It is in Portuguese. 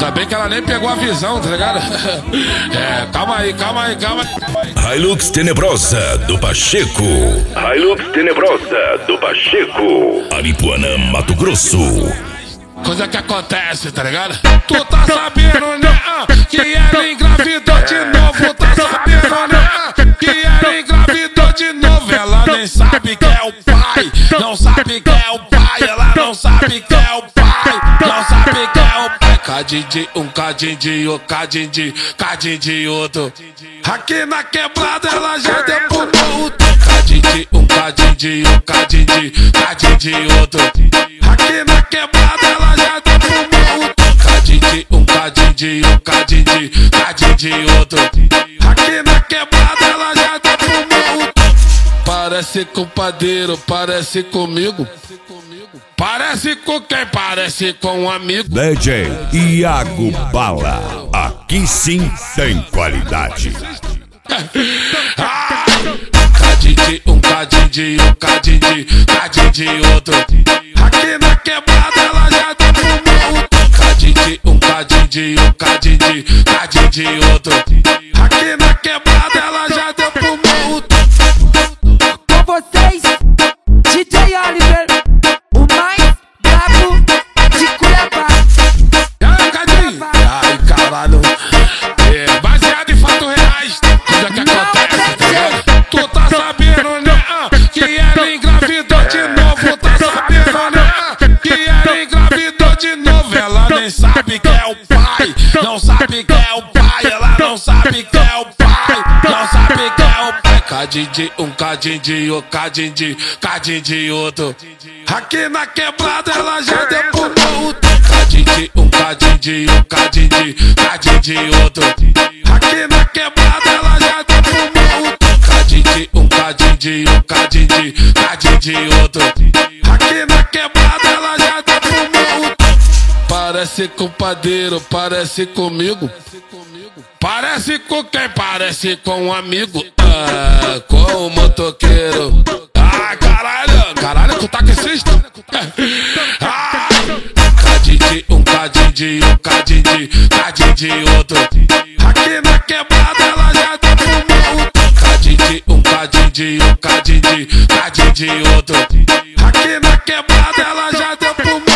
Ainda bem que ela nem pegou a visão, tá ligado? É, calma aí. Hilux Tenebrosa do Pacheco. Hilux Tenebrosa do Pacheco. Aripuanã, Mato Grosso. Coisa que acontece, tá ligado? Tu tá sabendo, né? Que ela engravidou de novo. Tá sabendo, né? Que ela engravidou de novo. Ela nem sabe que é o pai. Não sabe que é o pai. Ela não sabe que é o pai. Não sabe que é o pai. Cadinho de um, cadinho de outro, cadinho de outro. Aqui na quebrada ela já deu pro morro. Cadinho de um, cadinho de outro, cadinho de outro. Aqui na quebrada ela já deu pro morro. Cadinho de um, cadinho de outro, cadinho de outro. Aqui na quebrada ela já deu pro morro. Parece com padeiro, parece comigo. Parece com quem? Parece com um amigo. DJ Iago Bala. Aqui sim tem qualidade. Cadinho de um, cadinho de outro, cadinho de outro. Aqui na quebrada ela já deu pro morro. Cadinho de um, cadinho de outro, cadinho de outro. Aqui na quebrada ela já deu pro morro. Com vocês, DJ Oliver, o mais brabo de Cuiabá. E aí, Cadinho? Ai, caralho. É, baseado em fatos reais. Coisa que acontece, tá ligado? Tu tá sabendo, né? Que ela engravidou de novo. Tá sabendo, né? Que ela engravidou de novo. Ela nem sabe que é o pai. Não sabe que é o pai. Ela não sabe que é o pai. Não sabe que é o pai. Cadinho de um, cadinho de outro, cadinho de outro. Aqui na quebrada ela já deu pro morro. Cadinho de um, cadinho de outro, cadinho de outro. Aqui na quebrada ela já deu pro morro. Cadinho de um, cadinho de outro, cadinho de outro. Aqui na quebrada ela já deu pro morro. Parece com padeiro, parece comigo. Parece com quem? Parece com um amigo. Com o motoqueiro. Caralho, tu tá com esses? Cadinho de um, cadinho de outro, cadinho de outro. Aqui na quebrada ela já deu pro morro. Cadinho de um, cadinho de outro, cadinho de outro. Aqui na quebrada ela já deu pro morro.